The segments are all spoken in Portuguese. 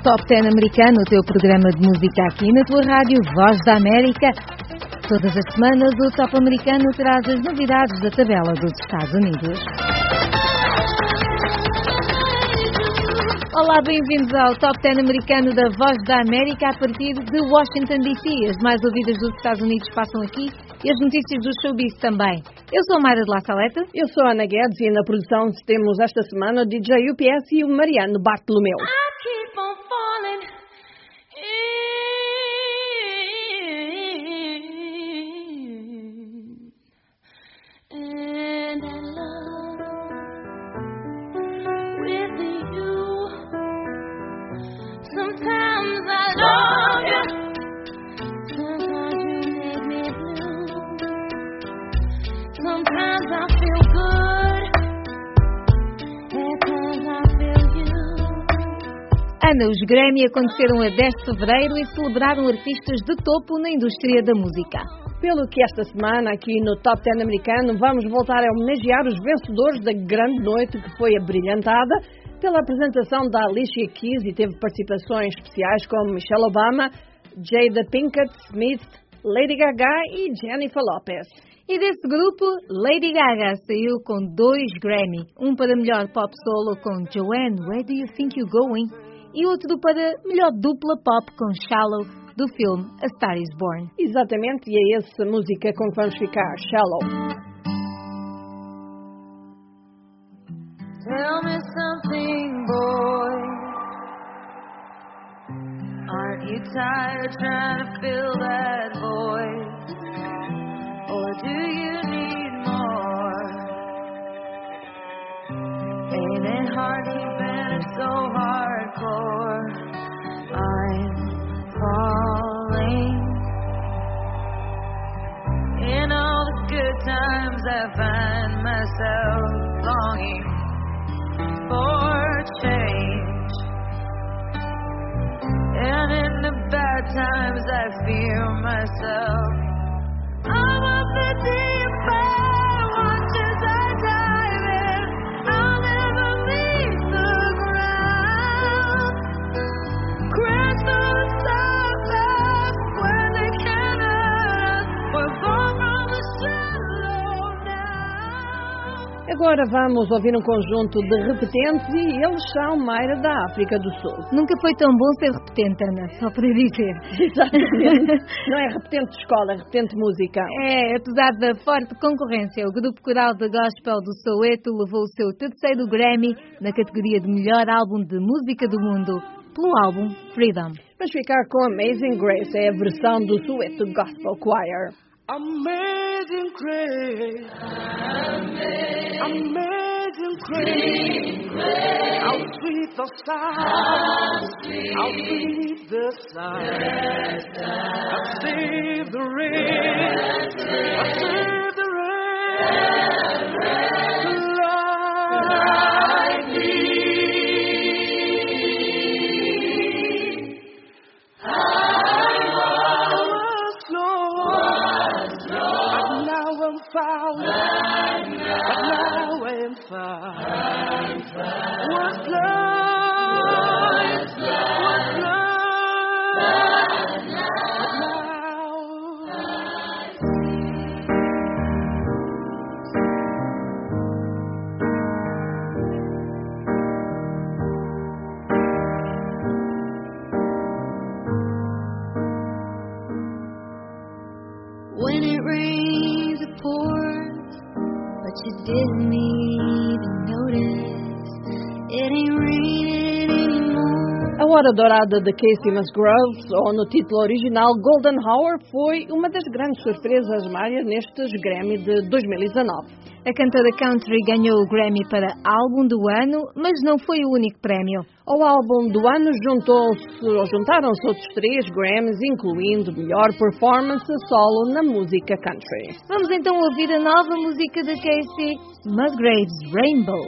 Top 10 americano, o teu programa de música aqui na tua rádio Voz da América. Todas as semanas o Top americano traz as novidades da tabela dos Estados Unidos. Olá, bem-vindos ao Top 10 americano da Voz da América a partir de Washington DC. As mais ouvidas dos Estados Unidos passam aqui e as notícias do showbiz também. Eu sou a Mayra de La Saleta. Eu sou a Ana Guedes e na produção temos esta semana o DJ UPS e o Mariano Bartolomeu. Ana, os Grammy aconteceram a 10 de fevereiro e celebraram artistas de topo na indústria da música. Pelo que esta semana, aqui no Top 10 americano, vamos voltar a homenagear os vencedores da grande noite que foi abrilhantada pela apresentação da Alicia Keys e teve participações especiais como Michelle Obama, Jada Pinkett Smith, Lady Gaga e Jennifer Lopez. E desse grupo, Lady Gaga saiu com 2 Grammy, um para melhor pop solo com Joanne, Where Do You Think You're Going? E outro para melhor dupla pop com Shallow, do filme A Star Is Born. Exatamente, e é essa música com que vamos ficar, Shallow. Tell me something, boy. Aren't you tired trying to fill that void? Or do you need more? Ain't it hard keeping it so hardcore? I'm falling. In all the good times I find myself longing for change. And in the bad times I fear myself. I'm up the deep end, watch as I dive in. I'll never leave the ground. Crash on the surface where they can't hurt us. We're born from the shallow now. Agora vamos ouvir um conjunto de repetentes e eles são Mayra da África do Sul. Nunca foi tão bom ser repetente, Ana, só para dizer. Exatamente. Não é repetente de escola, é repetente de música. É, apesar da forte concorrência, o grupo coral de gospel do Soweto levou o seu 3º Grammy na categoria de melhor álbum de música do mundo, pelo álbum Freedom. Vamos ficar com Amazing Grace, é a versão do Soweto Gospel Choir. Amazing grace, amazing grace, how sweet the sound, how sweet the sound, I saved the rain, I saved the rain, like me. Found, but now I'm found. Was blind, but now. When it rains, it pours, but you didn't even notice. It ain't raining anymore. A Hora Dourada de Casey Musgraves, ou no título original Golden Hour, foi uma das grandes surpresas, Mária, nestes Grammy de 2019. A cantora country ganhou o Grammy para Álbum do Ano, mas não foi o único prémio. Ao Álbum do Ano juntaram-se outros 3 Grammys, incluindo Melhor Performance Solo na música country. Vamos então ouvir a nova música de Casey Musgraves, Rainbow.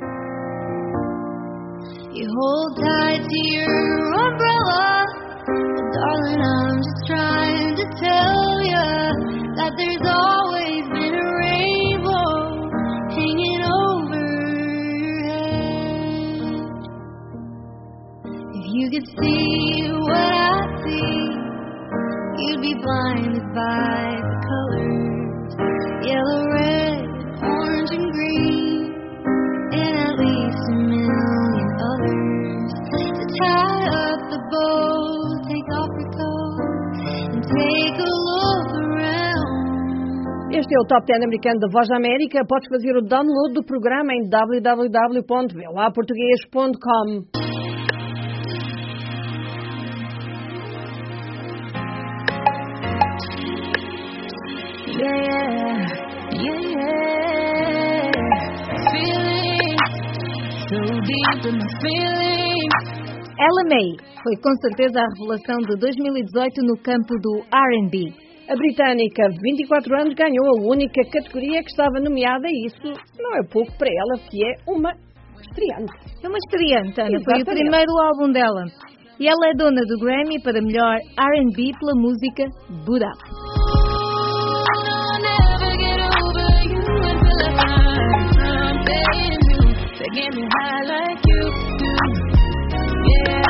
You hold tight to your umbrella, darling, I'm just trying to tell you that there's always been a rainbow hanging over your head. If you could see what I see, you'd be blinded by the colors, yellow, red, orange, and green, and at least a million others. To tie up the bow, take off your coat, and take a look around. Este é o Top 10 americano da Voz da América. Podes fazer o download do programa em www.voaportugues.com. Yeah. Feeling so deep in my feelings. Ella May foi com certeza a revelação de 2018 no campo do R&B. A britânica, 24 anos, ganhou a única categoria que estava nomeada e isso não é pouco para ela, que é uma estreante. É uma estreante, Ana. Foi o Exatamente. primeiro álbum dela. E ela é dona do Grammy para melhor R&B pela música Boot Up. I'll never get over you until I find something new that get me high like you do. Yeah.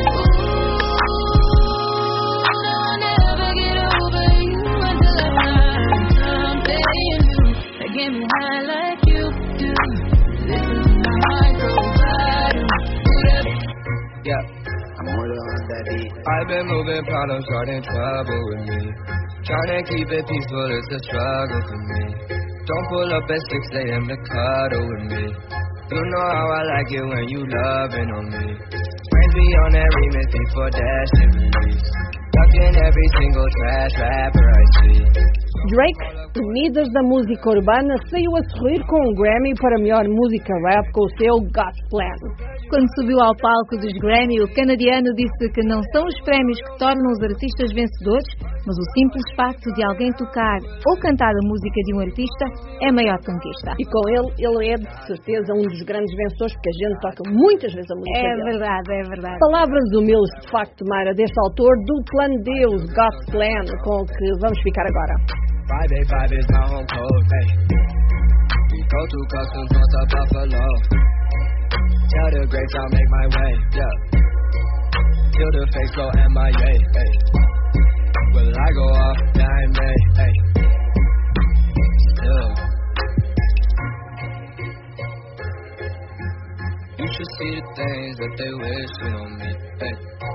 I'll never get over you until I find something new that get me high like you do. Listen to my heart go vital. Yeah, I'm more on that beat. I've been moving problems, starting trouble with me. Trying to keep it peaceful, it's a struggle for me. Don't pull up at 6 a.m. to cuddle with me. You know how I like it when you loving on me. Friends be on that remix before that shit release. Ducking every single trash rapper I see. Drake, Unidas da Música Urbana, saiu a sorrir com um Grammy para melhor música rap com o seu God's Plan. Quando subiu ao palco dos Grammy, o canadiano disse que não são os prémios que tornam os artistas vencedores, mas o simples facto de alguém tocar ou cantar a música de um artista é a maior conquista. E com ele é de certeza um dos grandes vencedores, porque a gente toca muitas vezes a música dele. É verdade. Palavras humildes, de facto, Mayra, deste autor do Plano de Deus, God's Plan, com o que vamos ficar agora. 585 is my home code, hey. We go to customs north of Buffalo. Tell the grapes I'll make my way, yeah. Till the face go MIA, hey. Will I go off? Yeah, I may, hey. Still. You should see the things that they wishing on me, hey.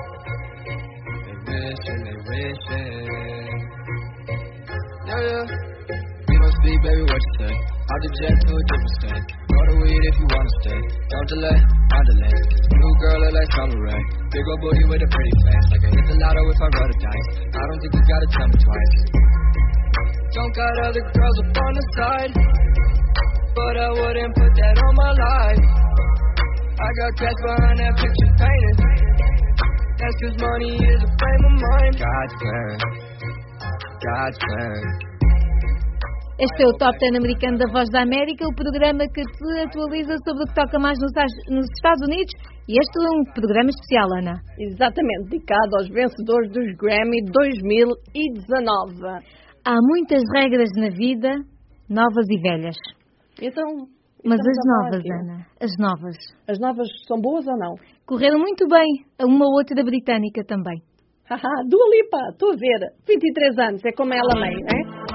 They wishing. Yeah. We don't speak, baby, what you say? I'll jet to a different state. Go to weed if you wanna stay. Don't delay, I'll delay. New girl look like summer rain. Big old booty with a pretty face. Like I hit the lotto if I roll the dice. I don't think you gotta tell me twice. Don't got other girls up on the side, but I wouldn't put that on my life. I got cash behind that picture painted. That's 'cause money is a frame of mind. God's plan. God's plan. Este é o Top 10 americano da Voz da América, o programa que te atualiza sobre o que toca mais nos Estados Unidos. E este é um programa especial, Ana. Exatamente, dedicado aos vencedores dos Grammy 2019. Há muitas regras na vida, novas e velhas. Então, Mas estamos as a falar novas, aqui. Ana, as novas, As novas são boas ou não? correram muito bem, a uma ou outra britânica também. Haha, Dua Lipa, estou a ver. 23 anos, é como ela meio, é?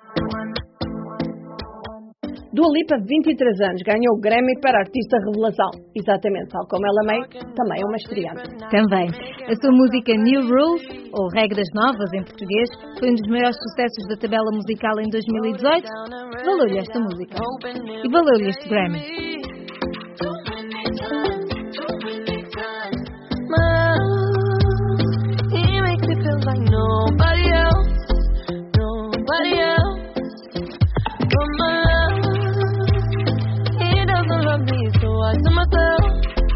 Dua Lipa, 23 anos, ganhou o Grammy para Artista Revelação. Exatamente, tal como ela meio, também é uma estreante. Também. A sua música New Rules, ou Regras Novas em português, foi um dos maiores sucessos da tabela musical em 2018. Valeu-lhe esta música. E valeu-lhe este Grammy. He makes me feel like nobody else. But my love, he doesn't love me, so I tell myself.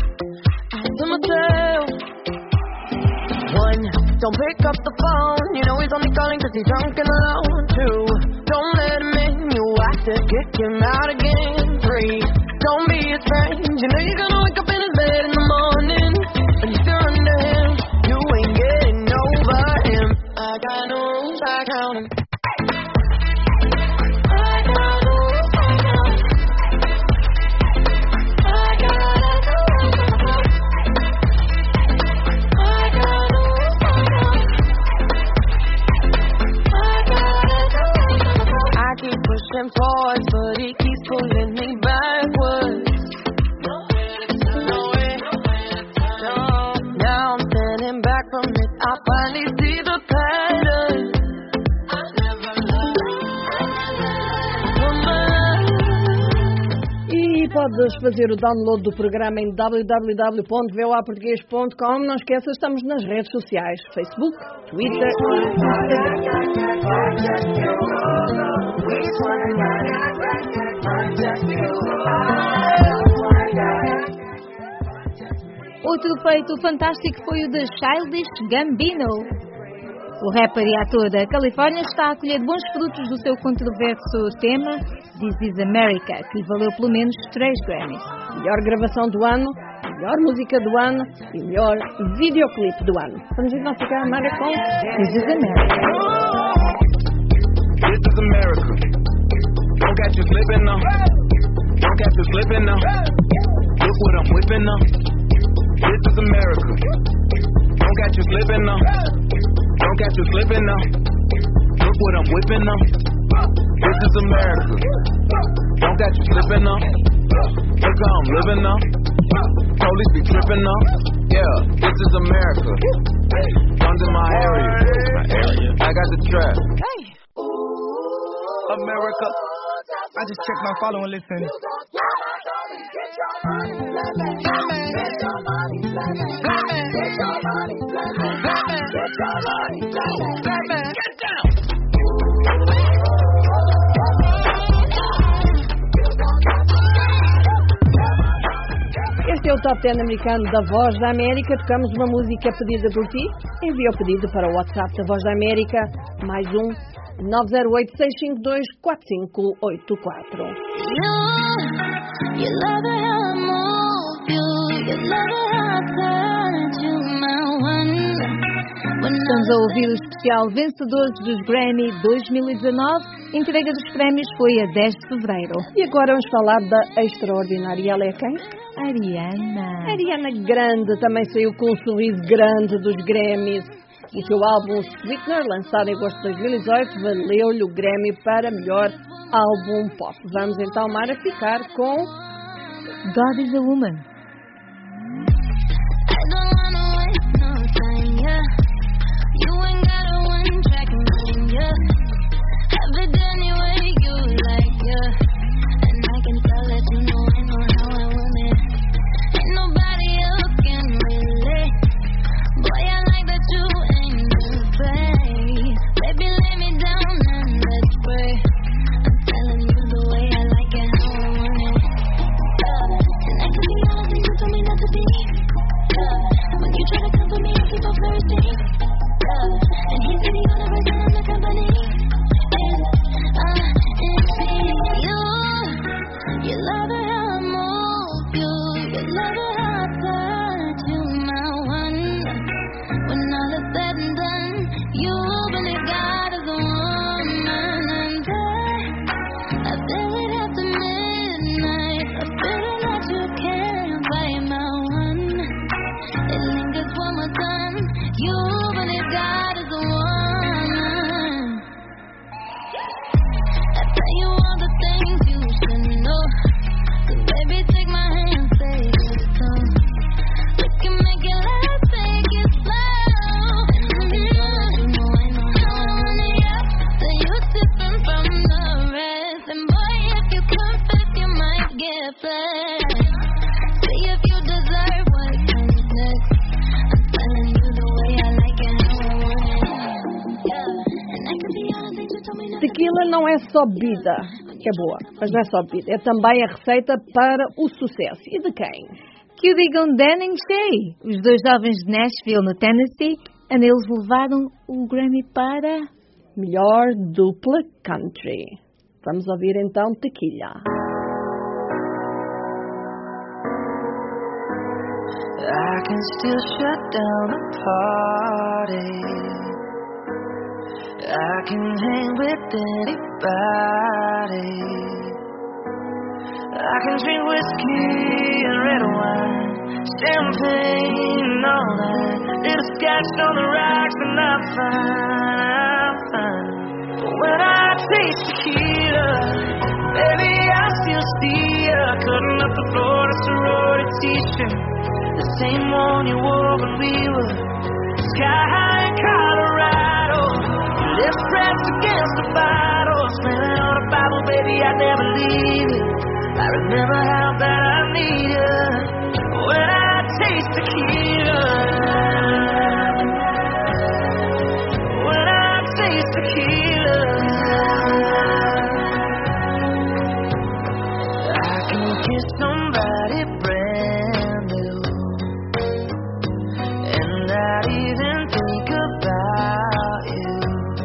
One, don't pick up the phone. You know he's only calling 'cause he's drunk and alone. Two, don't let him in. You have to kick him out again. Three, don't be his friend. You know you're gonna wake up in his bed in the morning and you're under him. You ain't getting over him. I got no rules, I count 'em. I got no rules, I count 'em. I got no rules, I count 'em. finally see the pattern. I never learned. E podes fazer o download do programa em www.voaportugues.com. Não esqueças, estamos nas redes sociais, Facebook, Twitter e Outro feito fantástico foi o de Childish Gambino. O rapper e ator da Califórnia está a colher bons frutos do seu controverso tema This is America, que lhe valeu pelo menos 3 Grammys. melhor gravação do ano, melhor música do ano e melhor videoclipe do ano. Vamos então ficar mais com This is America. This is America. Don't catch you slipping now. Don't catch you slipping now. Look what I'm whipping now. This is America. Don't catch you slipping now. Don't catch you slipping now. Look what I'm whipping now. This is America. Don't catch you slipping now. Look how I'm living now. Police be tripping now. Yeah, this is America. Guns in my area. I got the trap. America. I just checked my follow and listen. Get down. Este é o Top 10 americano da Voz da América. Tocamos uma música pedida por ti. Envia o pedido para o WhatsApp da Voz da América. Mais 908-652-4584. You love it how I move you. You love it how I turn to my one. Estamos a ouvir o especial Vencedores dos Grammy 2019. Entrega dos prémios foi a 10 de fevereiro. E agora vamos falar da extraordinária. Ela é quem? Ariana. Ariana Grande também saiu com um sorriso grande dos Grammys. O seu álbum Sweetener, lançado em agosto de 2018, valeu-lhe o Grammy para melhor álbum pop. Vamos então, Mara, ficar com God is a Woman. I don't wanna waste no time, yeah. You ain't got a one-track mind, yeah. Have it any way you like, yeah. And I can tell that you know I know how I want it. Ain't nobody else can relate. Boy, I like that you ain't the place. Baby, lay me down and let's pray. I'm telling you the way I like it, how I want it. And I can be honest, and you told me not to be. When you try to come for me, I keep on flirting. And he's the only person in the company. And see you love it how I move you. You love it how I touch you, my one. When all is said and done, you believe God is a woman. And I feel it after midnight. I feel it that you can't buy my one. It lingers one more time. You believe God is a woman. I tell you all the things you should know. So baby, take my hand, say this come. We can make it last, take it slow. And you know I know how I want it, yeah. So you different from the rest. And boy, if you confess, you might get blessed. See if you deserve what comes next. I'm telling you the way I like it, how I want it, yeah. And I can be honest, they just told me not to. Tequila não é só bebida, que é boa, mas não é só bebida, é também a receita para o sucesso. E de quem? Que o digam Dan e Shay, os dois jovens de Nashville, no Tennessee, onde eles levaram o Grammy para... Melhor dupla country. Vamos ouvir então Tequila. I can still shut down the party. I can hang with anybody. I can drink whiskey and red wine, champagne and all that. Little scotch on the rocks and I'm fine. But when I taste tequila, baby, I still see ya cutting up the Florida sorority t-shirt. The same one you wore when we were Sky high in Colorado, lips pressed against the bottle, slamming on a Bible, baby, I never leave you. I remember how bad I need you when I taste tequila. When I taste tequila, I can kiss somebody brand new and not even think about you.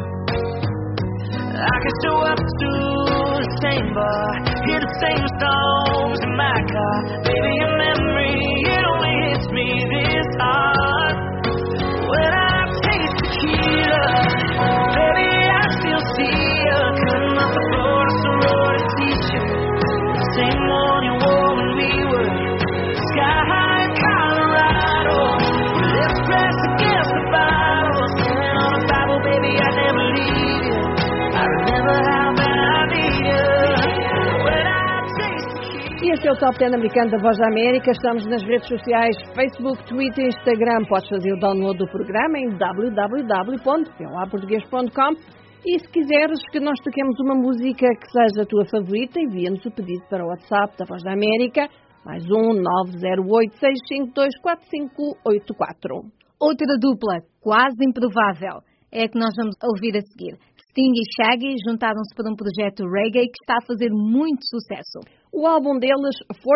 I can show up to the same bar, hear the same songs in my car. Baby, your memory, it only hits me this hard. When I taste tequila, baby, I still see you coming off the floor to sorority t-shirt, the same one you wore when we were sky high in Colorado. Lips pressed against the bottle, standing on a Bible, baby, I never leave you. I remember how bad I need you. When I taste tequila. E este é o Top 10 americano da Voz da América. Estamos nas redes sociais, Facebook, Twitter, Instagram. Podes fazer o download do programa em www.pelaportugues.com. E se quiseres que nós toquemos uma música que seja a tua favorita, envia-nos o pedido para o WhatsApp da Voz da América, mais 908-652-4584. Outra dupla, quase improvável, é a que nós vamos ouvir a seguir. Sting e Shaggy juntaram-se para um projeto reggae que está a fazer muito sucesso. O álbum deles,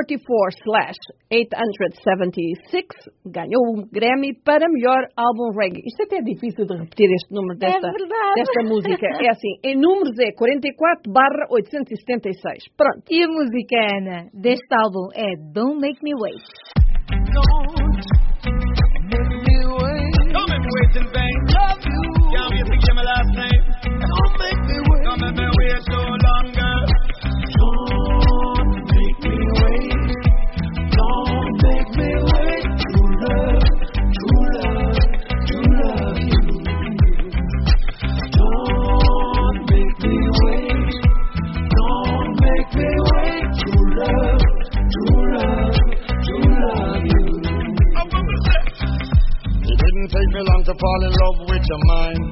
44/876, ganhou um Grammy para melhor álbum reggae. Isto até é difícil de repetir este número desta música. É assim, em números é 44/876. Pronto. E a música, Ana, deste álbum é Don't Make Me Wait. Don't make me wait in vain. Love you. Can't wait to get my last name. Don't make me wait. Don't make me wait so long, girl. Don't make me wait. Don't make me wait to love you. Don't make me wait. Don't make me wait to love you. It didn't take me long to fall in love with your mind.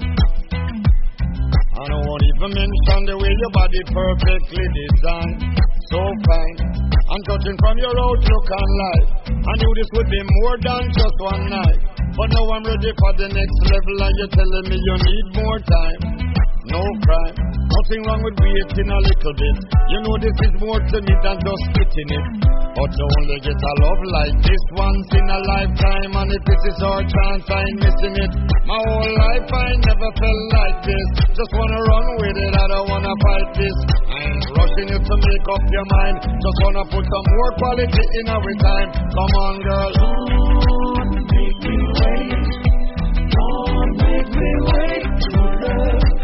I don't want even mention the way your body perfectly designed. So fine, I'm touching from your outlook on life. I knew this would be more than just one night, but now I'm ready for the next level and you're telling me you need more time. No crime, nothing wrong with waiting a little bit. You know this is more to me than just getting it. But you only get a love like this once in a lifetime, and if this is our chance, I ain't missing it. My whole life I never felt like this. Just wanna run with it, I don't wanna fight this. I ain't rushing you to make up your mind. Just wanna put some more quality in our time. Come on, girl. Don't make me wait. Don't make me wait to love you.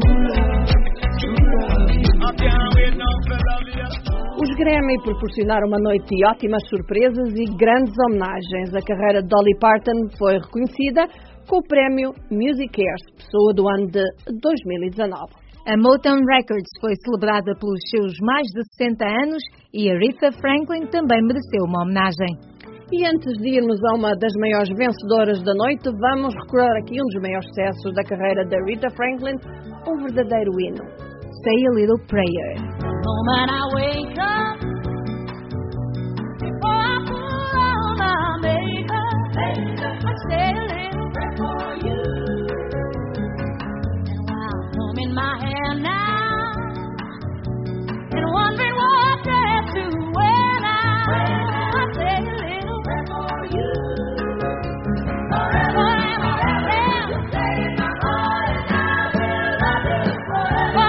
I can't wait now for love you. Os Grammy proporcionaram uma noite de ótimas surpresas e grandes homenagens. A carreira de Dolly Parton foi reconhecida com o prémio Music Cares, pessoa do ano de 2019. A Motown Records foi celebrada pelos seus mais de 60 anos e a Aretha Franklin também mereceu uma homenagem. E antes de irmos a uma das maiores vencedoras da noite, vamos recordar aqui um dos maiores sucessos da carreira da Aretha Franklin, um verdadeiro hino. Say a Little Prayer. Moment I wake up, before I put on my makeup, I say a little prayer for you. And while combing my hair now, and wondering what dress to wear now, I say a little prayer for you. Forever and forever, stay in my heart and I will love you forever.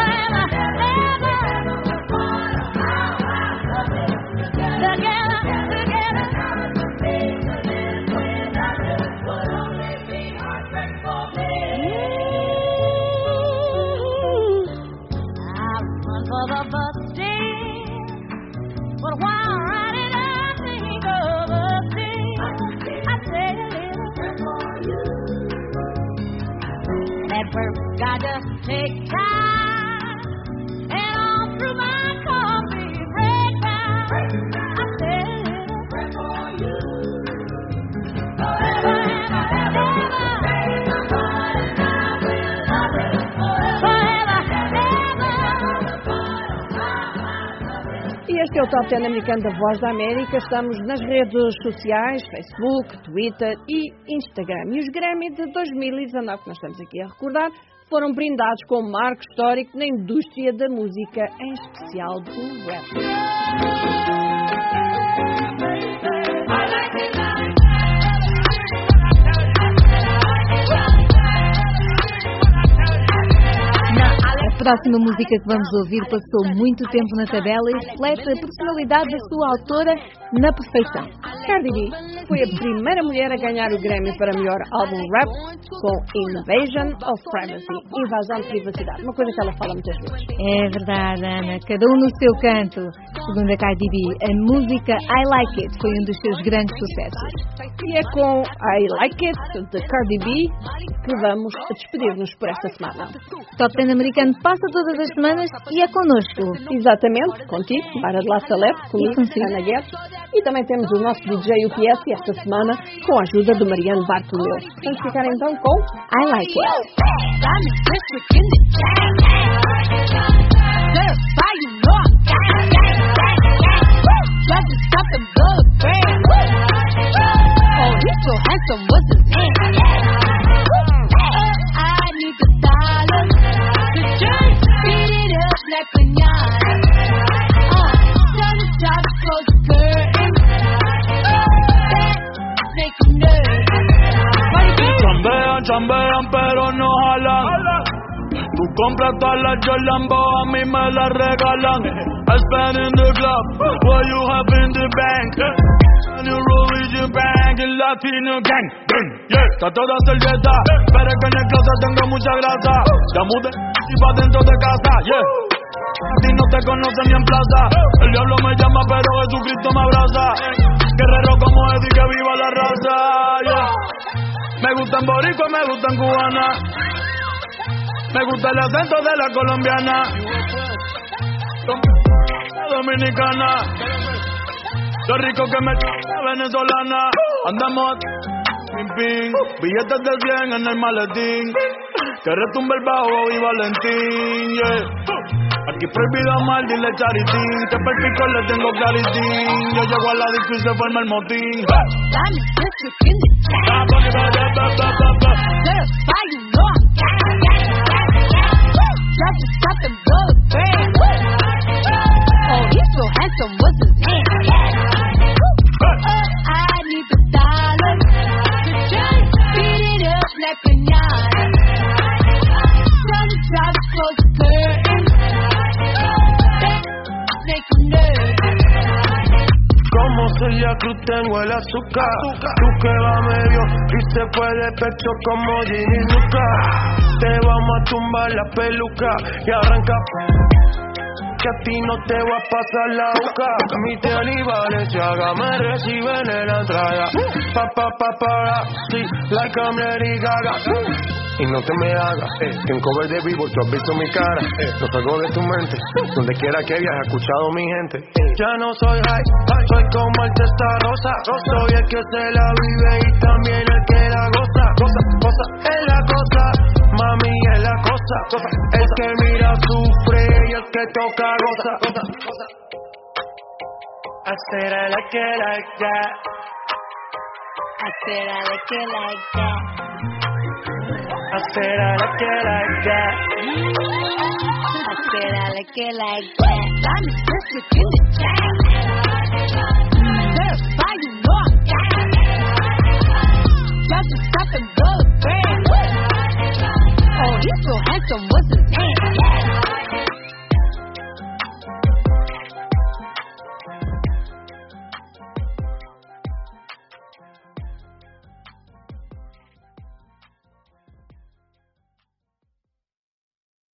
Gotta take time, and all through my coffee break down, I say a little prayer for you. Forever and ever, o Top 10 americano da Voz da América. Estamos nas redes sociais, Facebook, Twitter e Instagram. E os Grammy de 2019, que nós estamos aqui a recordar, foram brindados com um marco histórico na indústria da música, em especial do rap. A próxima música que vamos ouvir passou muito tempo na tabela e reflete a personalidade da sua autora na perfeição. Cardi B foi a primeira mulher a ganhar o Grammy para melhor álbum rap com Invasion of Privacy, invasão de privacidade, uma coisa que ela fala muitas vezes. É verdade, Ana, cada um no seu canto. Segundo a Cardi B, a música I Like It foi um dos seus grandes sucessos. E é com I Like It, de Cardi B, que vamos despedir-nos por esta semana. Top 10 americano passa todas as semanas e é connosco. Exatamente, contigo, Mara de La Salete, comigo, Ana Guedes. E também temos o nosso DJ UPS esta semana com a ajuda do Mariano Bartolomeu. Vamos ficar então com I Like It. Chambean pero no jalan. Tú compras todas las Jolambo, a mí me las regalan. I spend in the club, what you have in the bank. And you roll with your bank, el latino gang. Yeah, está toda servieta, pero es que en el closet tengo mucha grasa. Ya mudé y pa' dentro de casa, yeah. A ti no te conocen ni en plaza. El diablo me llama pero Jesucristo me abraza. Guerrero como Eddie, que viva la raza, yeah. Me gustan boricua, me gustan cubana. Me gusta el acento de la colombiana. Dominicana. Lo rico que me venezolana. Andamos a ping ping. Billetes de 100 en el maletín. Que retumbe el bajo y Valentín, yeah. Aquí prohibido amar, dile charitín. Que perpico le tengo claritín. Yo llego a la disco y se forma el motín. La cruz tengo el azúcar. Tú que va medio y se fue de pecho como Ginny Luca. Te vamos a tumbar la peluca y arranca. Que a ti no te va a pasar la boca. Mi tele y Valenciaga me reciben en la entrada. Sí, like I'm Lady Gaga. Y no te me hagas, que en cover de vivo tú has visto mi cara. No salgo de tu mente, donde quiera que viajes, he escuchado mi gente. Ya no soy high, soy como el testarosa. Soy el que se la vive y también el que la goza. Cosa, es la cosa, mami es la cosa. El que mira sufre y el que toca goza. I said I like it like that. I said I like it like that. I said I like it like that. I said I like it like that. I'm just within the chat. Verify you know I'm gas. Drop the stuff and blow the brand. Oh, he's so handsome, what's his name?